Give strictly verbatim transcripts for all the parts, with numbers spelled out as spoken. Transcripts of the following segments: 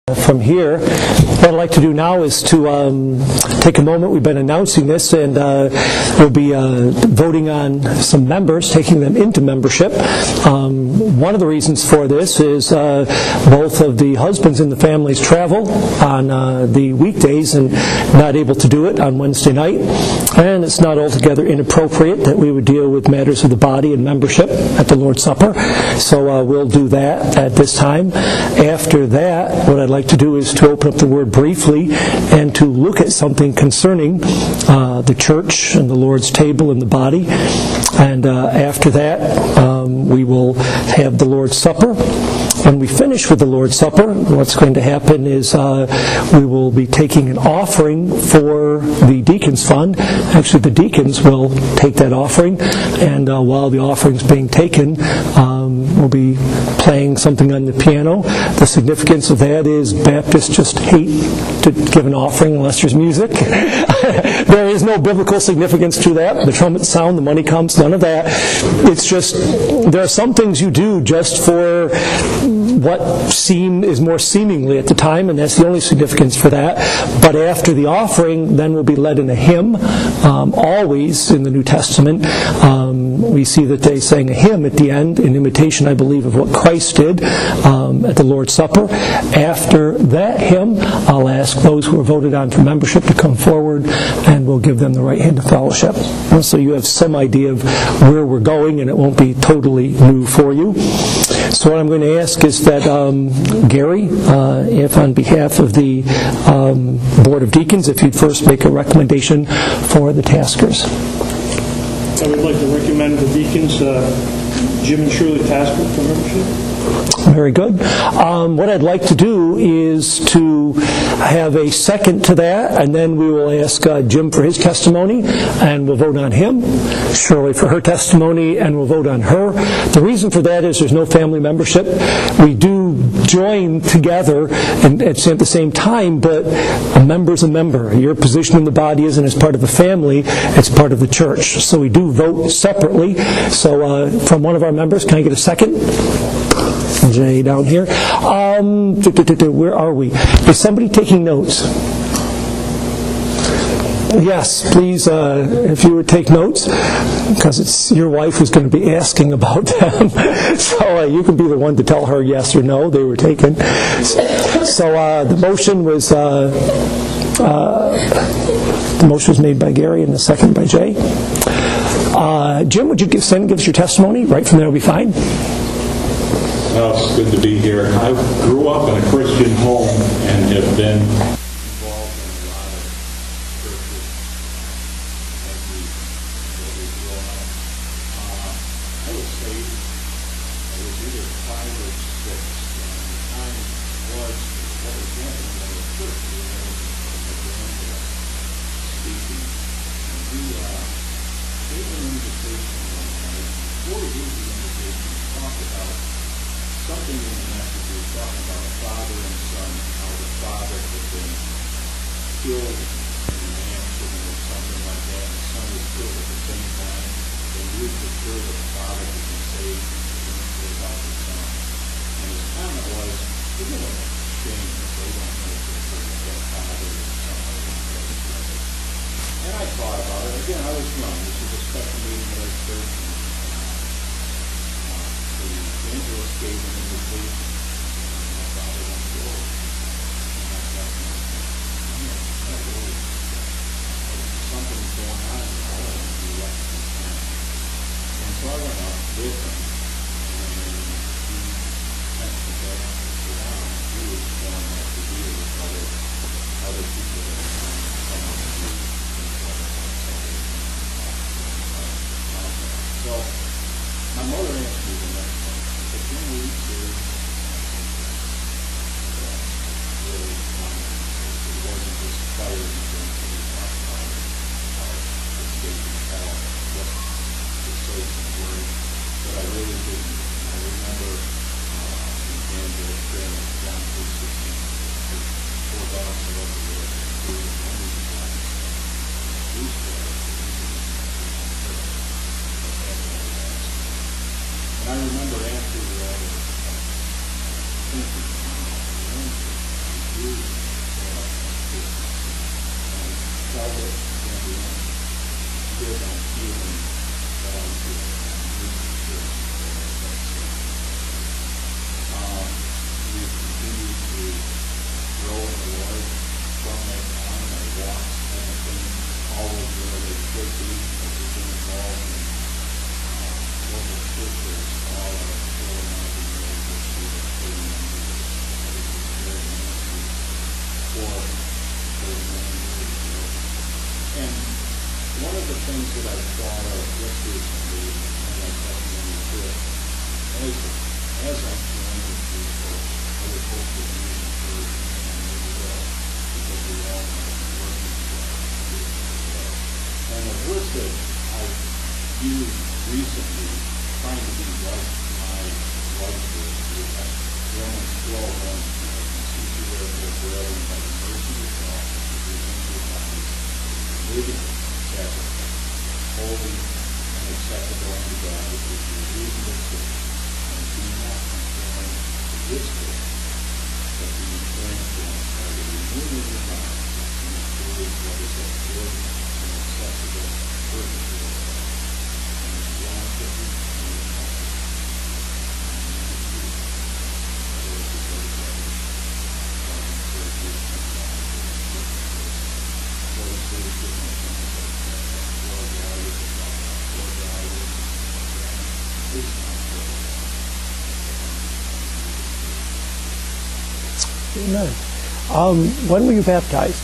From here, what I'd like to do now is to um, take a moment. We've been announcing this, and uh, we'll be uh, voting on some members, taking them into membership. Um, one of the reasons for this is uh, both of the husbands in the families travel on uh, the weekdays and not able to do it on Wednesday night, and it's not altogether inappropriate that we would deal with matters of the body and membership at the Lord's Supper. So uh, we'll do that at this time. After that, what I'd like to do is to open up the Word briefly and to look at something concerning uh, the church and the Lord's table and the body. And uh, after that, um, we will have the Lord's Supper. When we finish with the Lord's Supper, what's going to happen is uh, we will be taking an offering for the Deacons Fund. Actually, the deacons will take that offering, and uh, while the offering's being taken, um, we'll be playing something on the piano. The significance of that is Baptists just hate to give an offering unless there's music. There is no biblical significance to that. The trumpets sound, the money comes, none of that. It's just, there are some things you do just for what seem is more seemingly at the time, and that's the only significance for that. But after the offering, then we'll be led in a hymn. Um, always in the New Testament, um, we see that they sang a hymn at the end in imitation, I believe, of what Christ did um, at the Lord's Supper. After that hymn, I'll ask those who are voted on for membership to come forward, and we'll give them the right hand of fellowship. And so you have some idea of where we're going, and it won't be totally new for you. So what I'm going to ask is that um, Gary, uh, if on behalf of the um, Board of Deacons, if you'd first make a recommendation for the taskers. I would like to recommend the deacons uh, Jim and Shirley Tasker for membership. Very good. Um, what I'd like to do is to have a second to that, and then we will ask uh, Jim for his testimony, and we'll vote on him. Shirley for her testimony, and we'll vote on her. The reason for that is there's no family membership. We do join together and at the same time, but a member's a member. Your position in the body isn't as part of the family, it's part of the church. So we do vote separately. So uh, from one of our members, can I get a second? Jay down here. Um, where are we? Is somebody taking notes? Yes, please, uh, if you would take notes, because it's your wife who's going to be asking about them. So uh, you can be the one to tell her yes or no, they were taken. So uh, the motion was uh, uh, the motion was made by Gary and the second by Jay. Uh, Jim, would you give, send, give us your testimony? Right from there will be fine. Well, it's good to be here. I grew up in a Christian home and have been involved in a lot of churches as we, as we grow up. Uh, I was saved. I was either five or six. And the time was what was happening in the church. We were evangelist speaking. And he uh, gave an invitation one night. Before he gave the invitation, he talked about something in the message was talking about a father and son, how the father had been killed in an accident or something like that, and the son was killed at the same time. They would prefer that the father had been saved without the son. And his comment was, isn't it a shame that they don't know that their father and son are together? And I thought about it. Again, I was young. This was a special meeting at our church. The evangelist gave an invitation, and my father went to go. And I thought, I'm not that worried. Something's going on, and I don't want to be left behind. And so I went up with him, and he sent me back around. He was going to have to deal with other, other people that were trying to come up to do so my mother asked me the next one. But then we do really it wasn't just fire and things that we talked about how escaping hell, what the Satan's word, but I really didn't. I remember uh, the evangelist sharing John three sixteen, for God so loved the world, do felt it in the end. Did on feeling that I was doing. Um, we continue to grow in the Lord from that time. I walked and things always where they should be. As we've been involved in uh, local churches, all our organizing ways of students, thirty members, for those many years. And one of the things that I thought of just recently, and I thought when we did, as, as I'm joining people, I would hope that we encourage and we will, because we all know the work is done. And the verse that I've used recently, trying to be like my wife is, is Romans twelve, one, see you therefore, brethren, by the mercy of God, to be into your bodies, living sacrifice, holy and acceptable unto God, which is your reasonable service, and be not conformed to this world, but be transformed by the renewing of your mind, and prove what is that good and acceptable, perfect will of God. And it's long suffering and it's not Amen. Um, when were you baptized?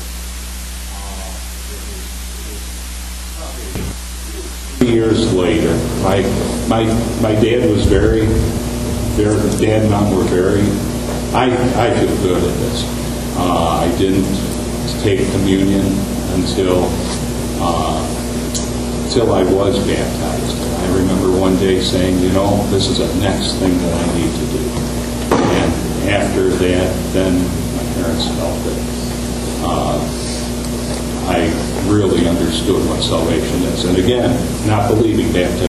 Years later, my my my dad was very, very dad and mom were very. I I feel good at this. Uh, I didn't take communion until uh, until I was baptized. I remember one day saying, you know, this is the next thing that I need to do. And after that, then my parents felt that uh, I really understood what salvation is. And again, not believing baptism